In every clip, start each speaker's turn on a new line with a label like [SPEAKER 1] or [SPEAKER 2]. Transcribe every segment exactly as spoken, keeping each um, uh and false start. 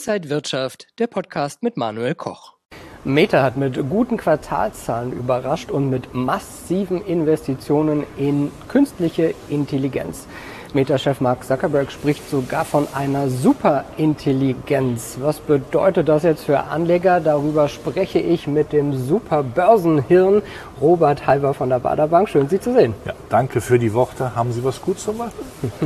[SPEAKER 1] Inside Wirtschaft, der Podcast mit Manuel Koch.
[SPEAKER 2] Meta hat mit guten Quartalszahlen überrascht und mit massiven Investitionen in künstliche Intelligenz. Meta-Chef Mark Zuckerberg spricht sogar von einer Superintelligenz. Was bedeutet das jetzt für Anleger? Darüber spreche ich mit dem Superbörsenhirn Robert Halber von der Baader Bank. Schön, Sie zu sehen.
[SPEAKER 3] Ja, danke für die Worte. Haben Sie was gut zu machen?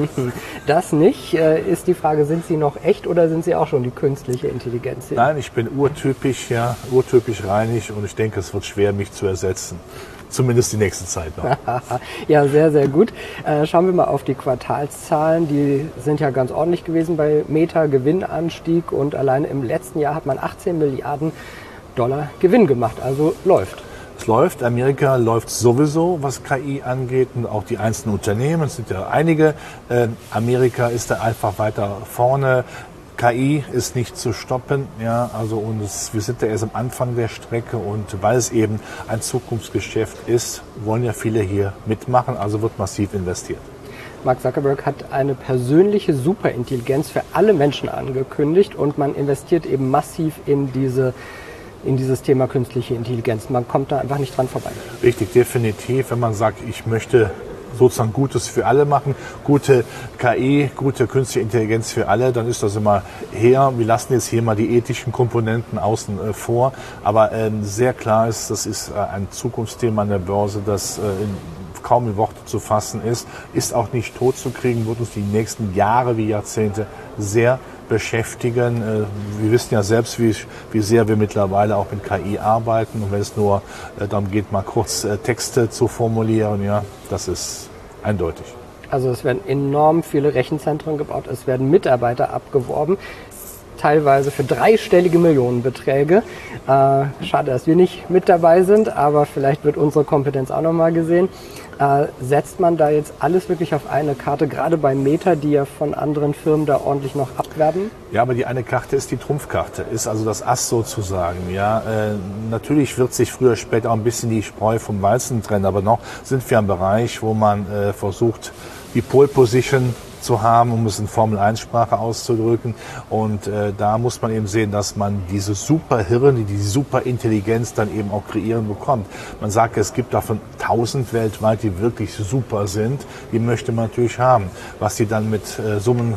[SPEAKER 2] Das nicht. Ist die Frage, sind Sie noch echt oder sind Sie auch schon die künstliche Intelligenz?
[SPEAKER 3] Nein, ich bin urtypisch, ja, urtypisch reinig und ich denke, es wird schwer, mich zu ersetzen. Zumindest die nächste Zeit noch.
[SPEAKER 2] Ja, sehr, sehr gut. Äh, schauen wir mal auf die Quartalszahlen. Die sind ja ganz ordentlich gewesen bei Meta, Gewinnanstieg, und alleine im letzten Jahr hat man achtzehn Milliarden Dollar Gewinn gemacht. Also läuft.
[SPEAKER 3] Es läuft. Amerika läuft sowieso, was K I angeht, und auch die einzelnen Unternehmen. Es sind ja einige. Äh, Amerika ist da einfach weiter vorne. K I ist nicht zu stoppen, ja, also und es, wir sind da erst am Anfang der Strecke, und weil es eben ein Zukunftsgeschäft ist, wollen ja viele hier mitmachen, also wird massiv investiert.
[SPEAKER 2] Mark Zuckerberg hat eine persönliche Superintelligenz für alle Menschen angekündigt, und man investiert eben massiv in diese in dieses Thema künstliche Intelligenz. Man kommt da einfach nicht dran vorbei.
[SPEAKER 3] Richtig, definitiv, wenn man sagt, ich möchte sozusagen Gutes für alle machen, gute K I, gute künstliche Intelligenz für alle, dann ist das immer her. Wir lassen jetzt hier mal die ethischen Komponenten außen äh, vor, aber äh, sehr klar ist, das ist äh, ein Zukunftsthema an der Börse, das äh, in, kaum in Worte zu fassen ist, ist auch nicht tot zu kriegen, wird uns die nächsten Jahre wie Jahrzehnte sehr beschäftigen. Wir wissen ja selbst, wie, wie sehr wir mittlerweile auch mit K I arbeiten. Und wenn es nur darum geht, mal kurz Texte zu formulieren, ja, das ist eindeutig.
[SPEAKER 2] Also es werden enorm viele Rechenzentren gebaut, es werden Mitarbeiter abgeworben, teilweise für dreistellige Millionenbeträge. Äh, schade, dass wir nicht mit dabei sind, aber vielleicht wird unsere Kompetenz auch nochmal gesehen. Äh, setzt man da jetzt alles wirklich auf eine Karte, gerade bei Meta, die ja von anderen Firmen da ordentlich noch abwerben?
[SPEAKER 3] Ja, aber die eine Karte ist die Trumpfkarte, ist also das Ass sozusagen. Ja, äh, natürlich wird sich früher oder später auch ein bisschen die Spreu vom Weizen trennen, aber noch sind wir im Bereich, wo man äh, versucht, die Pole Position zu haben, um es in Formel eins Sprache auszudrücken. Und äh, da muss man eben sehen, dass man diese Superhirne, die Superintelligenz dann eben auch kreieren bekommt. Man sagt, es gibt davon tausend weltweit, die wirklich super sind. Die möchte man natürlich haben. Was die dann mit äh, Summen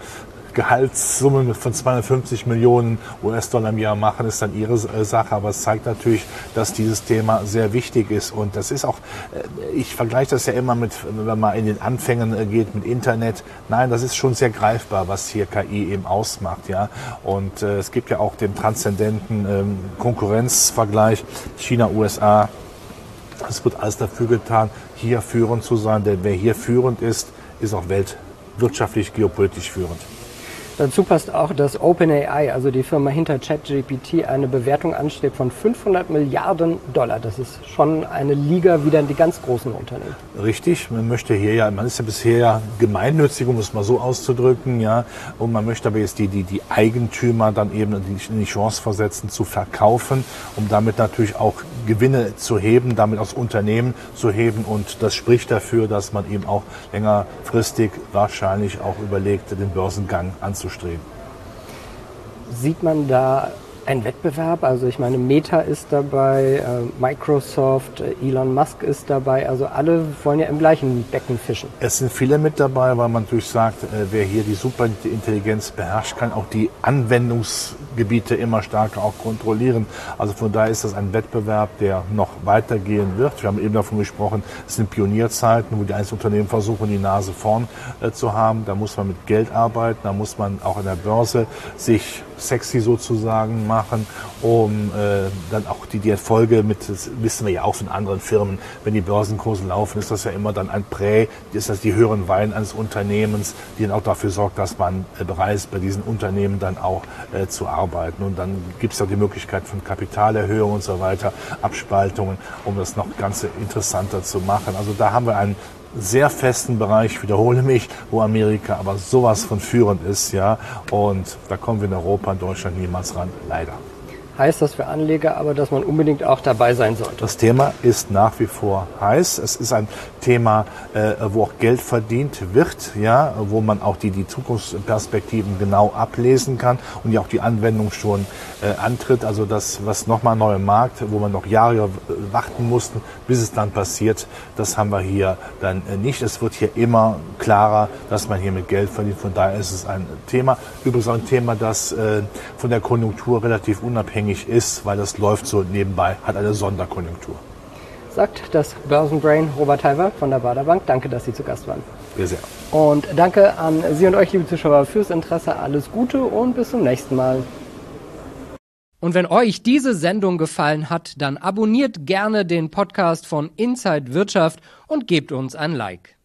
[SPEAKER 3] Gehaltssummen von zweihundertfünfzig Millionen U S-Dollar im Jahr machen, ist dann ihre Sache. Aber es zeigt natürlich, dass dieses Thema sehr wichtig ist. Und das ist auch, ich vergleiche das ja immer mit, wenn man in den Anfängen geht mit Internet. Nein, das ist schon sehr greifbar, was hier K I eben ausmacht. Ja. Und äh, es gibt ja auch den transzendenten ähm, Konkurrenzvergleich China, U S A. Es wird alles dafür getan, hier führend zu sein. Denn wer hier führend ist, ist auch weltwirtschaftlich, geopolitisch führend.
[SPEAKER 2] Dazu passt auch, dass OpenAI, also die Firma hinter ChatGPT, eine Bewertung anstrebt von fünfhundert Milliarden Dollar. Das ist schon eine Liga wie dann die ganz großen Unternehmen.
[SPEAKER 3] Richtig, man möchte hier ja, man ist ja bisher ja gemeinnützig, um es mal so auszudrücken, ja, und man möchte aber jetzt die, die, die Eigentümer dann eben in die Chance versetzen, zu verkaufen, um damit natürlich auch Gewinne zu heben, damit aus Unternehmen zu heben, und das spricht dafür, dass man eben auch längerfristig wahrscheinlich auch überlegt, den Börsengang anzustreben.
[SPEAKER 2] Sieht man da einen Wettbewerb? Also ich meine, Meta ist dabei, äh, Microsoft, äh, Elon Musk ist dabei, also alle wollen ja im gleichen Becken fischen.
[SPEAKER 3] Es sind viele mit dabei, weil man natürlich sagt, äh, wer hier die Superintelligenz beherrscht, kann auch die Anwendungsgebiete immer stärker auch kontrollieren. Also von daher ist das ein Wettbewerb, der noch weitergehen wird. Wir haben eben davon gesprochen, es sind Pionierzeiten, wo die einzelnen Unternehmen versuchen, die Nase vorn äh, zu haben. Da muss man mit Geld arbeiten, da muss man auch an der Börse sich sexy sozusagen machen, um äh, dann auch die, die Erfolge mit, das wissen wir ja auch von anderen Firmen, wenn die Börsenkurse laufen, ist das ja immer dann ein Prä, ist das die höheren Weinen eines Unternehmens, die dann auch dafür sorgt, dass man äh, bereit ist, bei diesen Unternehmen dann auch äh, zu arbeiten. Und dann gibt es auch die Möglichkeit von Kapitalerhöhung und so weiter, Abspaltungen, um das noch ganz interessanter zu machen. Also da haben wir einen sehr festen Bereich, ich wiederhole mich, wo Amerika aber sowas von führend ist, ja, und da kommen wir in Europa, in Deutschland niemals ran, leider.
[SPEAKER 2] heißt das für Anleger aber, dass man unbedingt auch dabei sein sollte.
[SPEAKER 3] Das Thema ist nach wie vor heiß. Es ist ein Thema, äh, wo auch Geld verdient wird, ja, wo man auch die, die Zukunftsperspektiven genau ablesen kann und ja auch die Anwendung schon äh, antritt. Also das, was nochmal neu im Markt, wo man noch Jahre warten musste, bis es dann passiert, das haben wir hier dann äh, nicht. Es wird hier immer klarer, dass man hier mit Geld verdient. Von daher ist es ein Thema. Übrigens auch ein Thema, das äh, von der Konjunktur relativ unabhängig ist, weil das läuft so nebenbei, hat eine Sonderkonjunktur.
[SPEAKER 2] Sagt das Börsenbrain Robert Halver von der Baader Bank. Danke, dass Sie zu Gast waren.
[SPEAKER 3] Sehr, sehr.
[SPEAKER 2] Und danke an Sie und euch, liebe Zuschauer, fürs Interesse. Alles Gute und bis zum nächsten Mal.
[SPEAKER 1] Und wenn euch diese Sendung gefallen hat, dann abonniert gerne den Podcast von Inside Wirtschaft und gebt uns ein Like.